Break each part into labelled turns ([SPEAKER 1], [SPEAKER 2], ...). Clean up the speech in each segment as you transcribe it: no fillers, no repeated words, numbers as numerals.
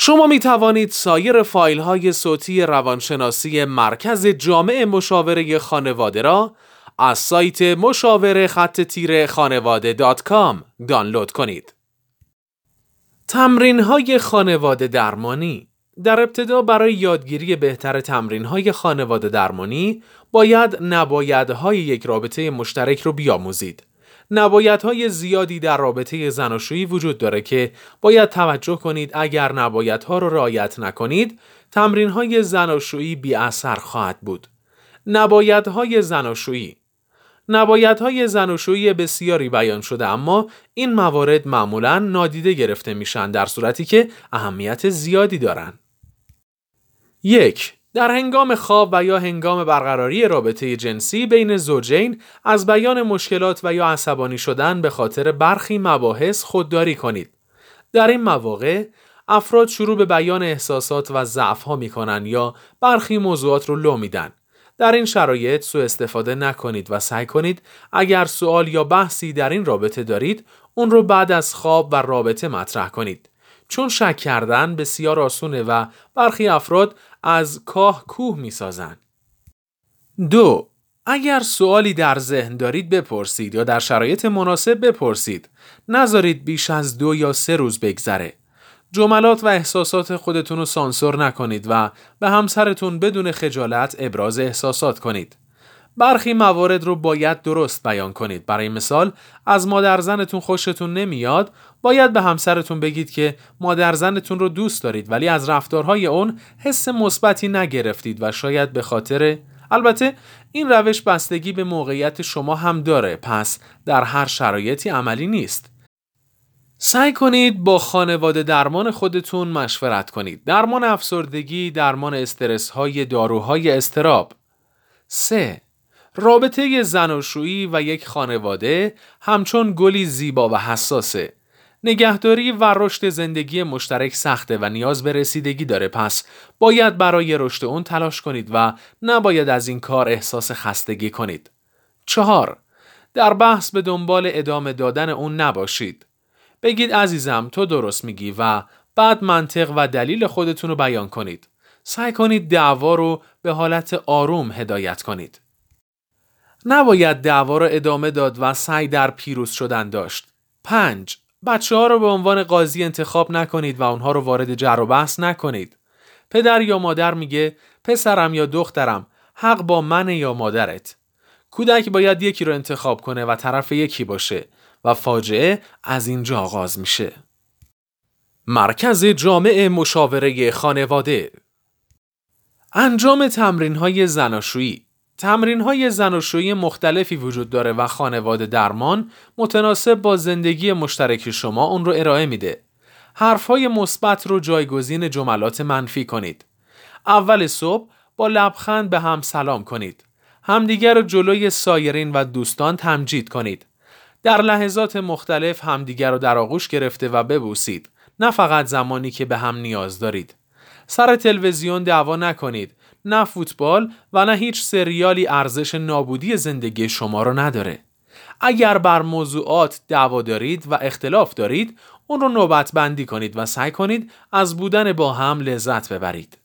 [SPEAKER 1] شما می توانید سایر فایل های صوتی روانشناسی مرکز جامع مشاوره خانواده را از سایت مشاوره-خانواده.com دانلود کنید. تمرین های خانواده درمانی. در ابتدا برای یادگیری بهتر تمرین های خانواده درمانی باید نبایدهای یک رابطه مشترک رو بیاموزید. نبایدهای زیادی در رابطه زناشویی وجود داره که باید توجه کنید. اگر نبایدها رو رعایت نکنید، تمرین‌های زناشویی بی اثر خواهد بود. نبایدهای زناشویی بسیاری بیان شده، اما این موارد معمولاً نادیده گرفته میشن در صورتی که اهمیت زیادی دارن. 1. در هنگام خواب و یا هنگام برقراری رابطه جنسی بین زوجین از بیان مشکلات و یا عصبانی شدن به خاطر برخی مباحث خودداری کنید. در این مواقع افراد شروع به بیان احساسات و ضعف‌ها می‌کنند یا برخی موضوعات رو لو میدن. در این شرایط سوء استفاده نکنید و سعی کنید اگر سوال یا بحثی در این رابطه دارید اون رو بعد از خواب و رابطه مطرح کنید. چون شک کردن بسیار آسونه و برخی افراد از کاه کوه می سازن. 2. اگر سوالی در ذهن دارید بپرسید یا در شرایط مناسب بپرسید. نذارید بیش از 2 یا 3 روز بگذره. جملات و احساسات خودتون رو سانسور نکنید و به همسرتون بدون خجالت ابراز احساسات کنید. برخی موارد رو باید درست بیان کنید. برای مثال، از مادرزنتون خوشتون نمیاد، باید به همسرتون بگید که مادرزنتون رو دوست دارید ولی از رفتارهای اون حس مثبتی نگرفتید و شاید به خاطر، البته این روش بستگی به موقعیت شما هم داره، پس در هر شرایطی عملی نیست. سعی کنید با خانواده درمان خودتون مشورت کنید. درمان افسردگی، درمان استرس های داروهای اضطراب. 3. رابطه زناشویی و یک خانواده همچون گلی زیبا و حساسه. نگهداری و رشد زندگی مشترک سخته و نیاز به رسیدگی داره، پس باید برای رشد اون تلاش کنید و نباید از این کار احساس خستگی کنید. 4. در بحث به دنبال ادامه دادن اون نباشید. بگید عزیزم تو درست میگی و بعد منطق و دلیل خودتون رو بیان کنید. سعی کنید دعوا رو به حالت آروم هدایت کنید. نباید دعوا رو ادامه داد و سعی در پیروز شدن داشت. 5. بچه‌ها رو به عنوان قاضی انتخاب نکنید و اونها رو وارد جر و بحث نکنید. پدر یا مادر میگه پسرم یا دخترم، حق با من یا مادرت. کودک باید یکی رو انتخاب کنه و طرف یکی باشه و فاجعه از اینجا آغاز میشه. مرکز جامع مشاوره خانواده. انجام تمرین‌های زناشویی. تمرین‌های زناشویی مختلفی وجود داره و خانواده درمان متناسب با زندگی مشترک شما اون رو ارائه میده. حرف‌های مثبت رو جایگزین جملات منفی کنید. اول صبح با لبخند به هم سلام کنید. همدیگر رو جلوی سایرین و دوستان تمجید کنید. در لحظات مختلف همدیگر رو در آغوش گرفته و ببوسید، نه فقط زمانی که به هم نیاز دارید. سر تلویزیون دعوا نکنید. نه فوتبال و نه هیچ سریالی ارزش نابودی زندگی شما رو نداره. اگر بر موضوعات دعوا دارید و اختلاف دارید، اون رو نوبت بندی کنید و سعی کنید از بودن با هم لذت ببرید.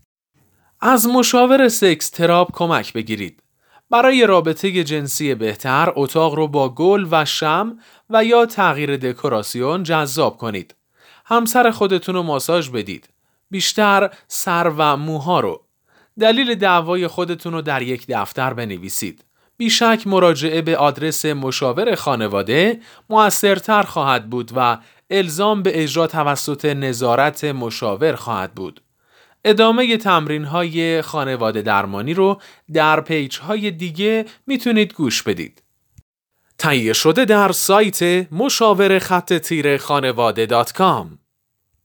[SPEAKER 1] از مشاور سکس تراپ کمک بگیرید. برای رابطه جنسی بهتر، اتاق رو با گل و شمع و یا تغییر دکوراسیون جذاب کنید. همسر خودتون رو ماساژ بدید. بیشتر سر و موها رو. دلیل دعوای خودتون رو در یک دفتر بنویسید. بیشک مراجعه به آدرس مشاور خانواده مؤثرتر خواهد بود و الزام به اجرا توسط نظارت مشاور خواهد بود. ادامه تمرین‌های خانواده درمانی رو در پیج‌های دیگه میتونید گوش بدید. تهیه شده در سایت مشاوره-خانواده.com